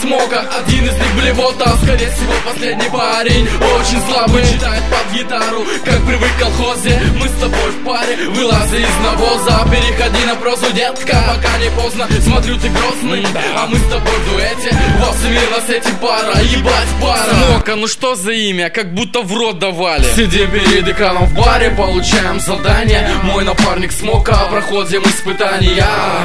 Смока. Один из них блевота, скорее всего последний парень. Очень слабый, читает под гитару, как привык в колхозе. Мы с тобой в паре, вылази из навоза. Переходи на прозу, детка, пока не поздно. Смотрю, ты грозный, а мы с тобой в дуэте. Во всемирно с этим пара, ебать пара. Смока, ну что за имя, как будто в рот давали. Сидим перед экраном в баре, получаем задание. Мой напарник Смока, проходим испытания.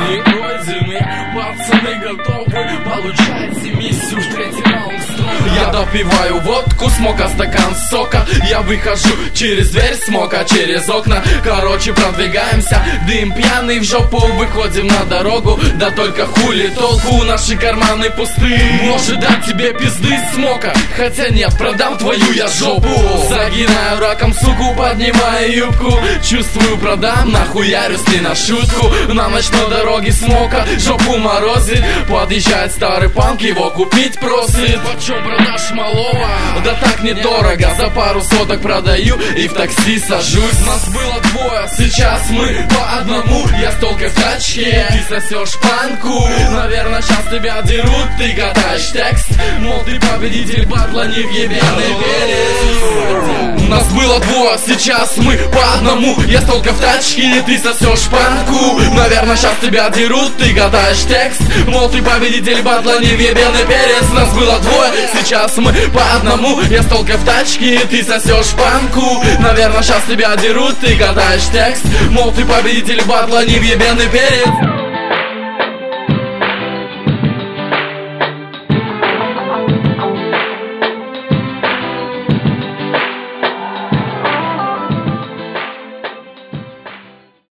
Пацаны готовы, получайте миссию в третий раунд строя. Я допиваю водку, Смока стакан сока. Я выхожу через дверь, Смока через окна. Короче, продвигаемся, дым пьяный в жопу. Выходим на дорогу, да только хули толку, наши карманы пусты. Может дать тебе пизды, Смока, хотя нет, продам твою я жопу. Загинаю раком суку, поднимаю юбку. Чувствую, продам, нахуярюсь не на шутку. На ночной дороге Смока жопу морозит. Подъезжает старый панк, его купить просит. Почем продашь малого? Да так недорого, за пару соток продаю и в такси сажусь. Нас было двое, сейчас мы по одному. Я с толкой в тачке, ты сосешь панку. Наверное, сейчас тебя дерут, ты катаешь текст. Мол, ты победитель батла, не въебенный перец. Нас было двое, сейчас мы по одному. Я с толкой в тачке, ты сосешь панку. Наверное, сейчас тебя дерут, ты катаешь текст. Мол, ты победитель батла, не въебенный перец. Нас было двое, сейчас мы по одному. Я с толкой в тачке, ты сосешь панку. Наверное, сейчас тебя дерут, ты катаешь текст. Мол, ты победитель батла, не въебенный перец.